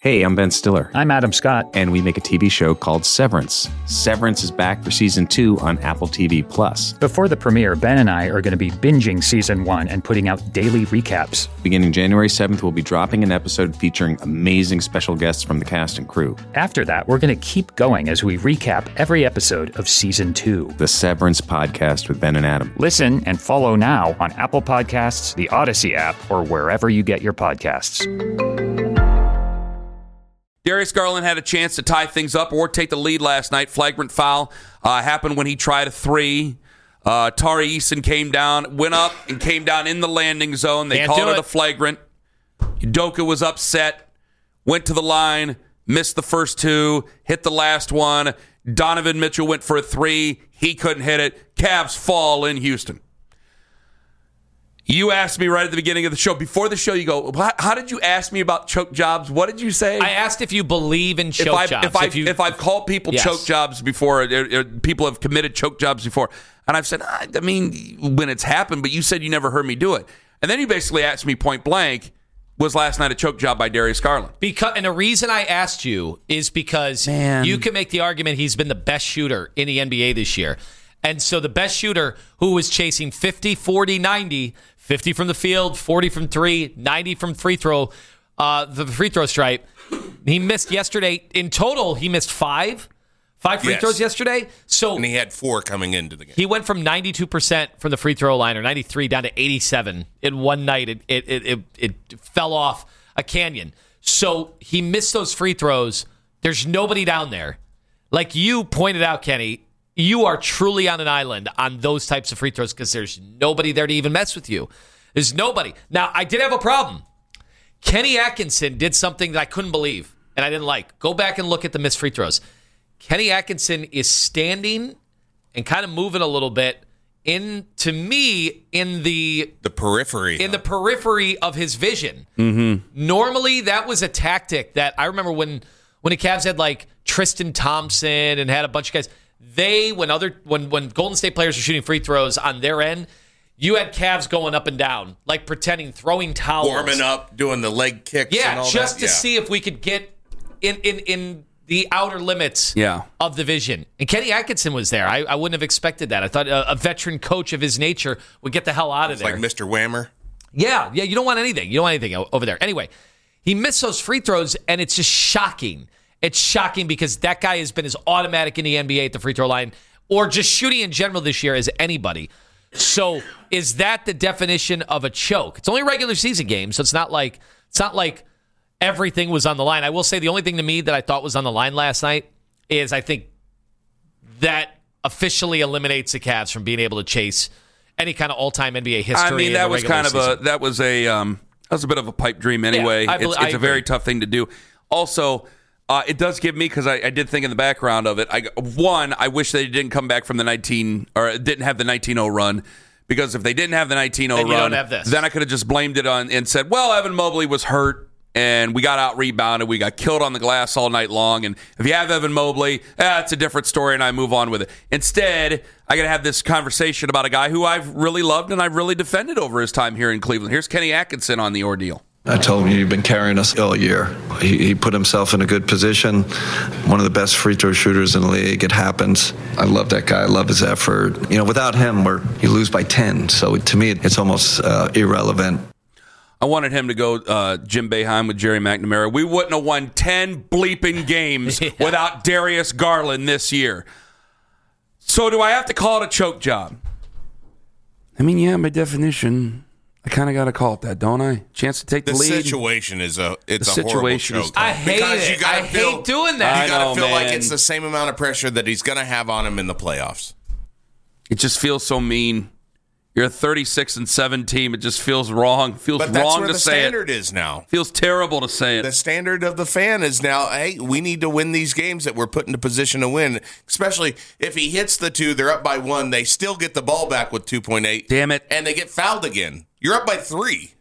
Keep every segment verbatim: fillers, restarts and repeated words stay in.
Hey, I'm Ben Stiller. I'm Adam Scott. And we make a T V show called Severance. Severance is back for season two on Apple T V Plus. Before the premiere, Ben and I are going to be binging season one and putting out daily recaps. Beginning January seventh, we'll be dropping an episode featuring amazing special guests from the cast and crew. After that, we're going to keep going as we recap every episode of season two. The Severance Podcast with Ben and Adam. Listen and follow now on Apple Podcasts, the Odyssey app, or wherever you get your podcasts. Darius Garland had a chance to tie things up or take the lead last night. Flagrant foul uh, happened when he tried a three. Uh, Tari Eason came down, went up and came down in the landing zone. They Can't called it, it a flagrant. Udoka was upset, went to the line, missed the first two, hit the last one. Donovan Mitchell went for a three. He couldn't hit it. Cavs fall in Houston. You asked me right at the beginning of the show. Before the show, you go, how did you ask me about choke jobs? What did you say? I asked if you believe in choke if I've, jobs. If, I've, if, you, if I've called people yes. choke jobs before, or, or people have committed choke jobs before, and I've said, I, I mean, when it's happened, but you said you never heard me do it. And then you basically asked me point blank, was last night a choke job by Darius Garland? Because, and the reason I asked you is because Man. you can make the argument he's been the best shooter in the N B A this year. And so the best shooter who was chasing fifty, forty, ninety, fifty from the field, forty from three, ninety from free throw, uh, the free throw stripe. He missed yesterday. In total, he missed five, five free yes. throws yesterday. So and he had four coming into the game. He went from ninety-two percent from the free throw line, or ninety-three, down to eighty-seven in one night. It it it it, it fell off a canyon. So he missed those free throws. There's nobody down there. Like you pointed out, Kenny, you are truly on an island on those types of free throws because there's nobody there to even mess with you. There's nobody. Now, I did have a problem. Kenny Atkinson did something that I couldn't believe and I didn't like. Go back and look at the missed free throws. Kenny Atkinson is standing and kind of moving a little bit in, to me, in the the periphery. In the periphery of his vision. Mm-hmm. Normally, that was a tactic that I remember when when the Cavs had like Tristan Thompson and had a bunch of guys. They, when other when when Golden State players were shooting free throws on their end, you had Cavs going up and down, like pretending, throwing towels. Warming up, doing the leg kicks Yeah, and all just that. to yeah. see if we could get in in, in the outer limits yeah. of the vision. And Kenny Atkinson was there. I, I wouldn't have expected that. I thought a, a veteran coach of his nature would get the hell out of It's there. like Mister Whammer. Yeah, yeah, you don't want anything. You don't want anything over there. Anyway, he missed those free throws, and it's just shocking. It's shocking because that guy has been as automatic in the N B A at the free throw line or just shooting in general this year as anybody. So is that the definition of a choke? It's only a regular season game, so it's not like it's not like everything was on the line. I will say the only thing to me that I thought was on the line last night is I think that officially eliminates the Cavs from being able to chase any kind of all-time N B A history. I mean, that was kind season. of a that was a um, that was a bit of a pipe dream anyway. Yeah, I believe, it's it's I a very agree. tough thing to do. Also, uh, it does give me because I, I did think in the background of it. I, one, I wish they didn't come back from the nineteen or didn't have the nineteen oh run. Because if they didn't have the nineteen oh Then you run, don't have this. then I could have just blamed it on and said, well, Evan Mobley was hurt and we got out rebounded. We got killed on the glass all night long. And if you have Evan Mobley, eh, it's a different story and I move on with it. Instead, I got to have this conversation about a guy who I've really loved and I've really defended over his time here in Cleveland. Here's Kenny Atkinson on the ordeal. I told him, you've been carrying us all year. He, he put himself in a good position. One of the best free throw shooters in the league. It happens. I love that guy. I love his effort. You know, without him, we're you lose by ten. So to me, it's almost uh, irrelevant. I wanted him to go uh, Jim Boeheim with Jerry McNamara. We wouldn't have won ten bleeping games yeah. without Darius Garland this year. So do I have to call it a choke job? I mean, yeah, by definition, I kind of got to call it that, don't I? Chance to take the, The lead. situation is a it's The a horrible situation is choke. I hate Because it. you gotta I feel- hate doing that. You got I know, to feel like man. it's the same amount of pressure that he's going to have on him in the playoffs. It just feels so mean. You're a thirty-six and seven team. It just feels wrong. Feels But that's wrong where to the say standard it. is now. Feels terrible to say it. The standard of the fan is now, hey, we need to win these games that we're put into position to win. Especially if he hits the two, they're up by one. They still get the ball back with two point eight. Damn it. And they get fouled again. You're up by three.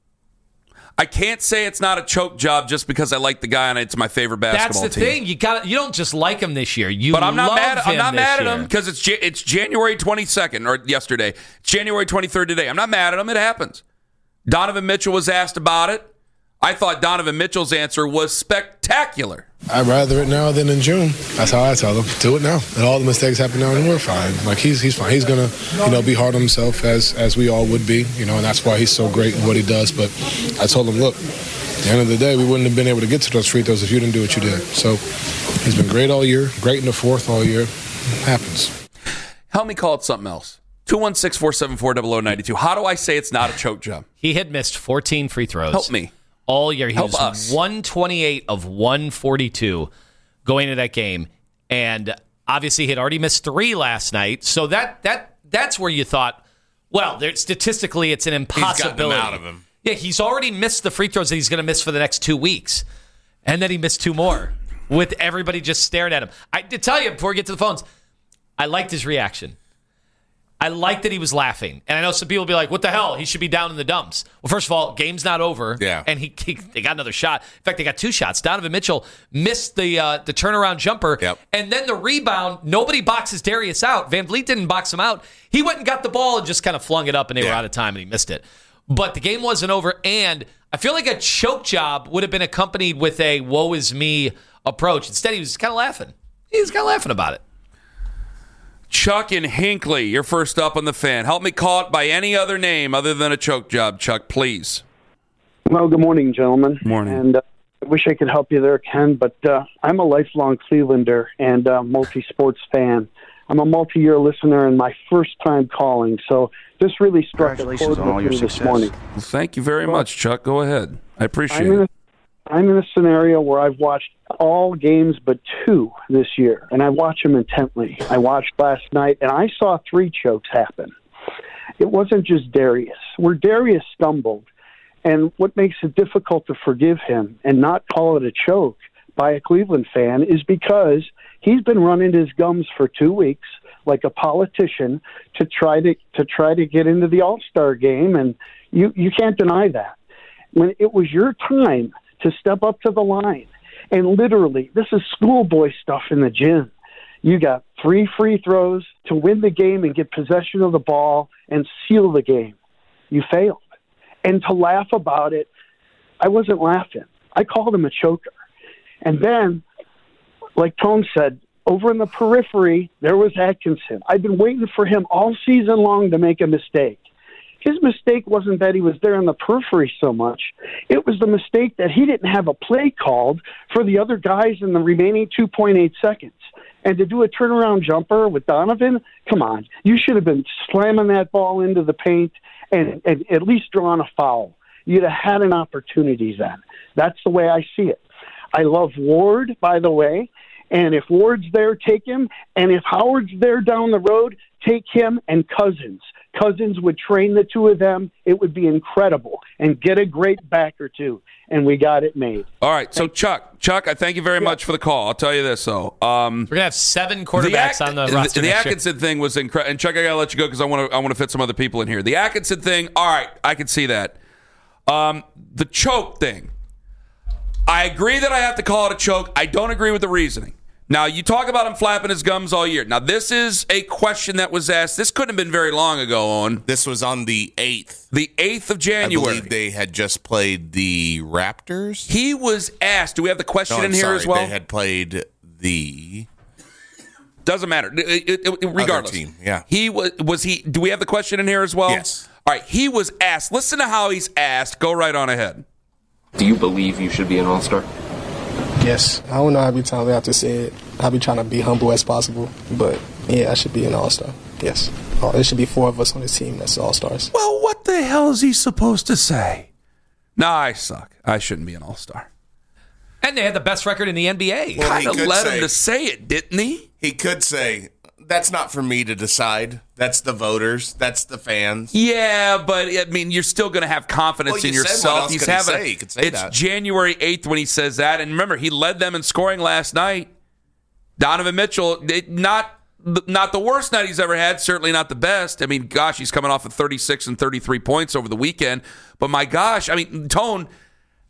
I can't say it's not a choke job just because I like the guy and it's my favorite basketball That's the team. thing. You got. You don't just like him this year. You But I'm not love mad. I'm him not this mad at year. him because it's Ja- it's January twenty-second or yesterday. It's January twenty-third today. I'm not mad at him. It happens. Donovan Mitchell was asked about it. I thought Donovan Mitchell's answer was spectacular. I'd rather it now than in June. That's how I tell him. Do it now. And all the mistakes happen now, and we're fine. Like, he's he's fine. He's going to, you know, be hard on himself as as we all would be, you know, and that's why he's so great in what he does. But I told him, look, at the end of the day, we wouldn't have been able to get to those free throws if you didn't do what you did. So he's been great all year, great in the fourth all year. It happens. Help me call it something else. two one six, four seven four, zero zero nine two. How do I say it's not a choke job? He had missed fourteen free throws. Help me. All year. He Help was us. one twenty-eight of one forty-two going into that game. And obviously he had already missed three last night. So that that that's where you thought, well, there, statistically it's an impossibility. He's gotten them out of him. Yeah, he's already missed the free throws that he's going to miss for the next two weeks. And then he missed two more with everybody just staring at him. I did tell you before we get to the phones, I liked his reaction. I liked that he was laughing. And I know some people will be like, what the hell? He should be down in the dumps. Well, first of all, game's not over. Yeah. And he, he they got another shot. In fact, they got two shots. Donovan Mitchell missed the uh, the turnaround jumper. Yep. And then the rebound, nobody boxes Darius out. Van Vliet didn't box him out. He went and got the ball and just kind of flung it up, and they Yeah. were out of time, and he missed it. But the game wasn't over, and I feel like a choke job would have been accompanied with a woe is me approach. Instead, he was kind of laughing. He was kind of laughing about it. Chuck in Hinckley, you're first up on the Fan. Help me call it by any other name other than a choke job, Chuck, please. Well, good morning, gentlemen. Morning. And uh, I wish I could help you there, Ken, but uh, I'm a lifelong Clevelander and uh, multi-sports fan. I'm a multi-year listener and my first time calling, so this really struck a chord with me this morning. Well, thank you very much, Chuck. Go ahead. I appreciate I'm in, a, it. I'm in a scenario where I've watched all games but two this year, and I watch them intently. I watched last night, and I saw three chokes happen. It wasn't just Darius. Where Darius stumbled, and what makes it difficult to forgive him and not call it a choke by a Cleveland fan is because he's been running his gums for two weeks like a politician to try to to try to get into the All-Star game, and you, you can't deny that. When it was your time to step up to the line, and literally, this is schoolboy stuff in the gym. You got three free throws to win the game and get possession of the ball and seal the game. You failed. And to laugh about it, I wasn't laughing. I called him a choker. And then, like Tone said, over in the periphery, there was Atkinson. I've been waiting for him all season long to make a mistake. His mistake wasn't that he was there in the periphery so much. It was the mistake that he didn't have a play called for the other guys in the remaining two point eight seconds. And to do a turnaround jumper with Donovan, come on. You should have been slamming that ball into the paint and, and at least drawing a foul. You'd have had an opportunity then. That's the way I see it. I love Ward, by the way. And if Ward's there, take him. And if Howard's there down the road, take him and Cousins. Cousins would train the two of them. It would be incredible. And get a great back or two. And we got it made. All right. So, Chuck, Chuck, I thank you very much for the call. I'll tell you this, though. Um, We're going to have seven quarterbacks the on the roster The, the next year. Atkinson thing was incredible. And, Chuck, I got to let you go because I want to I want to fit some other people in here. The Atkinson thing, all right, I can see that. Um, the choke thing, I agree that I have to call it a choke. I don't agree with the reasoning. Now, you talk about him flapping his gums all year. Now, this is a question that was asked. This couldn't have been very long ago, Owen. This was on the eighth. The eighth of I January. believe they had just played the Raptors. He was asked. Do we have the question No, I'm in here sorry, as well? They had played the Doesn't matter. It- it- it- regardless. team, yeah. He was, was he, do we have the question in here as well? Yes. All right. He was asked. Listen to how he's asked. Go right on ahead. Do you believe you should be an all-star? Yes. I don't know how many times I have to say it. I'll be trying to be humble as possible. But, yeah, I should be an all-star. Yes. Oh, there should be four of us on this team that's all-stars. Well, what the hell is he supposed to say? Nah, I suck. I shouldn't be an all-star. And they had the best record in the N B A. Well, Kind he of could led say- him to say it, didn't he? He could say, that's not for me to decide. That's the voters. That's the fans. Yeah, but I mean, you're still going to have confidence Well, in you said, yourself. what else He's could he having. say? He could say it's that. January eighth when he says that, and remember, he led them in scoring last night. Donovan Mitchell, it, not not the worst night he's ever had. Certainly not the best. I mean, gosh, he's coming off of thirty-six and thirty-three points over the weekend. But my gosh, I mean, Tone,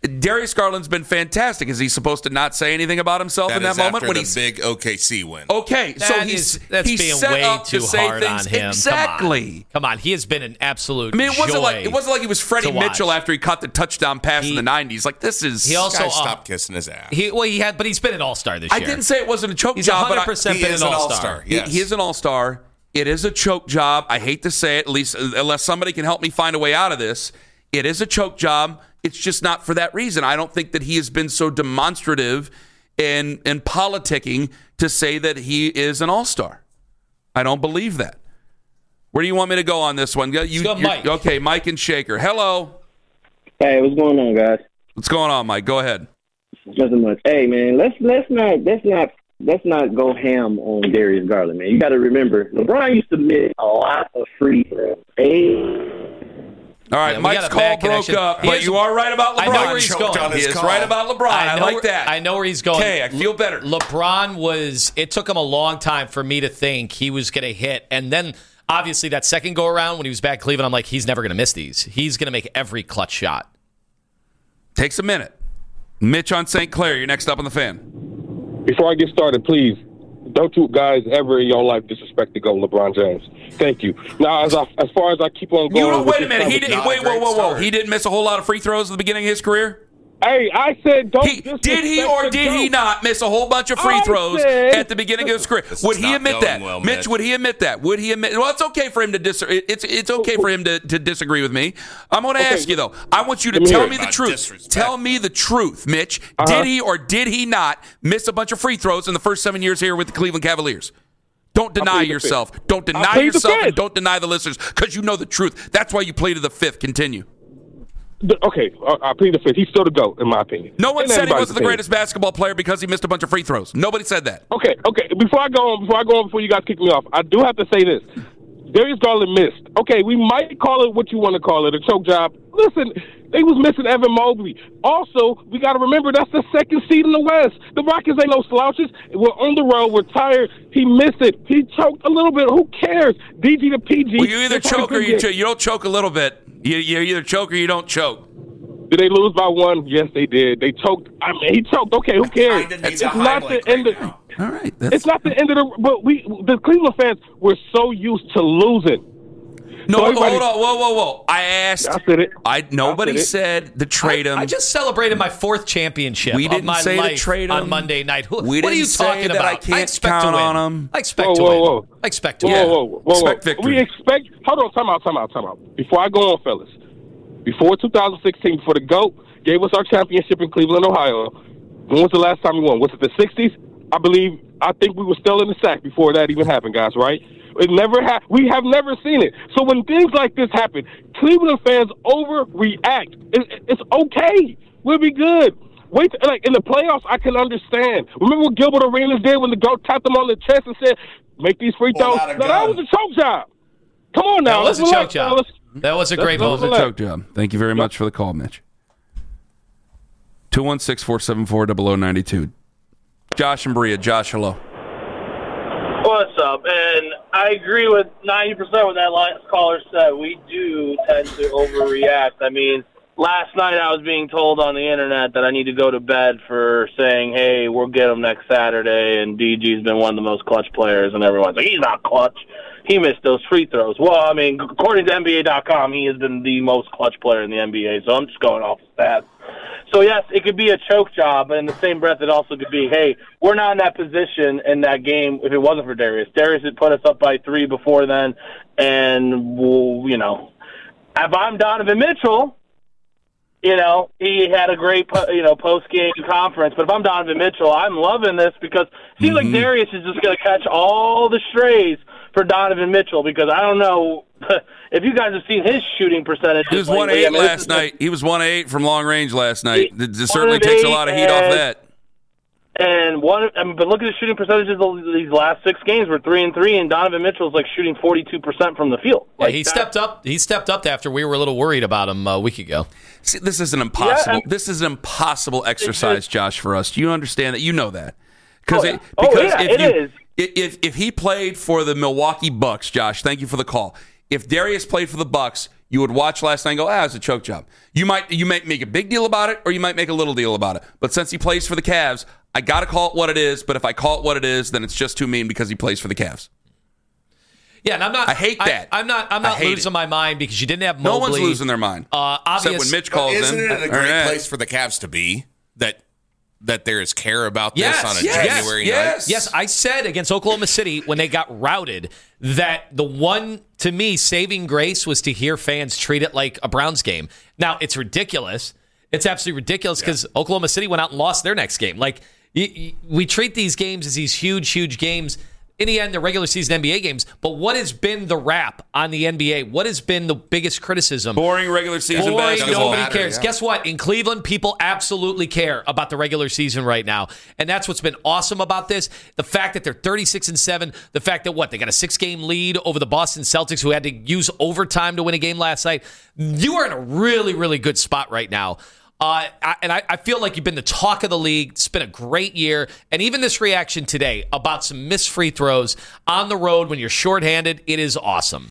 Darius Garland's been fantastic. Is he supposed to not say anything about himself That in that is moment after when the he's big O K C win? Okay, That so he's is- that's he's being set way up too to say hard things on him. exactly. Come on. Come on, he has been an absolute. I mean, it wasn't joy like it wasn't like he was Freddie to watch. Mitchell after he caught the touchdown pass He- in the nineties. Like this is He also Guy uh, stopped kissing his ass. He well, he had, but he's been an all star this I year. didn't say it wasn't a choke He's job, but one hundred I, percent He been is an an all all-star. star. he, Yes. he is an all-star. It is a choke job. I hate to say it, at least unless somebody can help me find a way out of this. It is a choke job. It's just not for that reason. I don't think that he has been so demonstrative and and politicking to say that he is an all-star. I don't believe that. Where do you want me to go on this one? You, Let's go, you're- Mike. Okay, Mike and Shaker. Hello. Hey, what's going on, guys? What's going on, Mike? Go ahead. Nothing much. Hey, man, let's let's not let's not let's not go ham on Darius Garland, man. You got to remember, LeBron used to miss a lot of free throws. Hey. All right, Yeah, we Mike's got a call bad broke connection. up, He but is- you are right about LeBron. I know where he's Choked going. on He his is call. right about LeBron. I, know like where, that. I know where he's going. Okay, I feel better. Le- LeBron was. It took him a long time for me to think he was going to hit, and then obviously that second go around when he was back in Cleveland, I'm like, he's never going to miss these. He's going to make every clutch shot. Takes a minute. Mitch on Saint Clair, you're next up on the Fan. Before I get started, please, don't you guys ever in your life disrespect the GOAT, LeBron James. Thank you. Now, as I, as far as I keep on going, You don't, with wait a this minute. He did, conversation- wait, whoa, whoa, whoa. He didn't miss a whole lot of free throws at the beginning of his career? Hey, I said don't. He, did he or disrespect the did he GOAT. not miss a whole bunch of free I throws said- at the beginning of his career? This Would is he not admit going that? well, Mitch, Mitch. would he admit that? Would he admit? Well, it's okay for him to dis. It's it's okay for him to, to disagree with me. I'm going to Okay. ask you though. I want you to Let me tell hear me it. the About truth. disrespect. Tell me the truth, Mitch. Uh-huh. Did he or did he not miss a bunch of free throws in the first seven years here with the Cleveland Cavaliers? Don't deny plead the yourself. fifth. Don't I deny plead the yourself, and fifth. don't deny the listeners because you know the truth. That's why you pleaded the fifth. Continue. The- Okay, I, I plead the fifth. He's still the GOAT, in my opinion. No one In said he everybody's wasn't the opinion. greatest basketball player because he missed a bunch of free throws. Nobody said that. Okay, okay. Before I go on, before I go on, before you guys kick me off, I do have to say this. Darius Garland missed. Okay, we might call it what you want to call it, a choke job. Listen, they was missing Evan Mobley. Also, we got to remember that's the second seed in the West. The Rockets ain't no slouches. We're on the road. We're tired. He missed it. He choked a little bit. Who cares? D G to P G. Well, you either That's how choke or it you gets. choke. You don't choke a little bit. You, you either choke or you don't choke. Did they lose by one? Yes, they did. They choked. I mean, he choked. Okay, who cares? kinda need It's the not highlight the end right of. now. All right. It's not the end of the. But we, the Cleveland fans, we're so used to losing. No, So everybody- hold on. Whoa, whoa, whoa. I asked. I said it. I Nobody I said it. said to trade him. I just celebrated my fourth championship We of didn't my say to life trade on him. Monday night. Who, We what are didn't you say talking that about? I can't expect count to win. on him. I expect Whoa, to whoa, win. whoa. I expect to Yeah. win. Whoa, whoa, whoa, whoa. Expect victory. We expect. Hold on, time out, time out, time out. Before I go on, fellas. Before two thousand sixteen, before the GOAT gave us our championship in Cleveland, Ohio, when was the last time we won? Was it the sixties? I believe, I think we were still in the sack before that even happened, guys, right? It never ha- We have never seen it. So when things like this happen, Cleveland fans overreact. It, it's okay. We'll be good. Wait, till- like in the playoffs, I can understand. Remember what Gilbert Arenas did when the GOAT tapped him on the chest and said, make these free Pull throws? out a No, that gun. was a choke job. Come on now. That was a let's choke relax, job. fellas. That was a Let's great go That was a relax. choke job. Thank you very much for the call, Mitch. two one six, four seven four, zero zero nine two. Josh and Bria. Josh, hello. What's up? And I agree with ninety percent what that last caller said. We do tend to overreact. I mean, last night I was being told on the internet that I need to go to bed for saying, hey, we'll get him next Saturday, and D G's been one of the most clutch players, and everyone's like, he's not clutch. He missed those free throws. Well, I mean, according to N B A dot com, he has been the most clutch player in the N B A, so I'm just going off the stats. So, yes, it could be a choke job, but in the same breath, it also could be, hey, we're not in that position in that game if it wasn't for Darius. Darius had put us up by three before then, and, well, you know, if I'm Donovan Mitchell, you know, he had a great, you know, post-game conference. But if I'm Donovan Mitchell, I'm loving this because it seems like Darius is just going to catch all the strays for Donovan Mitchell because I don't know if you guys have seen his shooting percentage. He was one eight last night. He was one eight from long range last night. It it certainly takes a lot of heat off that. And one, I mean, but look at his shooting percentages of these last six games. We're three and three, and Donovan Mitchell's like shooting forty-two percent from the field. Yeah, Like he that- stepped up. He stepped up after we were a little worried about him a week ago. See, this is an impossible. Yeah, and- this is an impossible exercise, Josh, for us. Do you understand that? You know that Oh, it, yeah. Oh, because yeah, if it you, is. i- If if he played for the Milwaukee Bucks, Josh, thank you for the call. If Darius played for the Bucks, you would watch last night and go, ah, it's a choke job. You might you might make a big deal about it, or you might make a little deal about it. But since he plays for the Cavs, I got to call it what it is. But if I call it what it is, then it's just too mean because he plays for the Cavs. Yeah, and I'm not. I hate that. I, I'm not. I'm not losing it. my mind because you didn't have Mobley. No one's losing their mind. Uh, obvious, Except when Mitch calls isn't in. Isn't it a great place for the Cavs to be? That that there is care about this yes, on a yes, January yes, night. Yes, I said against Oklahoma City when they got routed that the one to me saving grace was to hear fans treat it like a Browns game. Now it's ridiculous. It's absolutely ridiculous because yeah. Oklahoma City went out and lost their next game. Like you, you, we treat these games as these huge, huge games. In the end, they're regular season N B A games. But what has been the rap on the N B A? What has been the biggest criticism? Boring regular season Boring, basketball. nobody matter, cares. yeah. Guess what? In Cleveland, people absolutely care about the regular season right now. And that's what's been awesome about this. The fact that they're thirty-six and seven, the fact that what? They got a six-game lead over the Boston Celtics who had to use overtime to win a game last night. You are in a really, really good spot right now. Uh, I, and I, I feel like you've been the talk of the league. It's been a great year. And even this reaction today about some missed free throws on the road when you're shorthanded, it is awesome.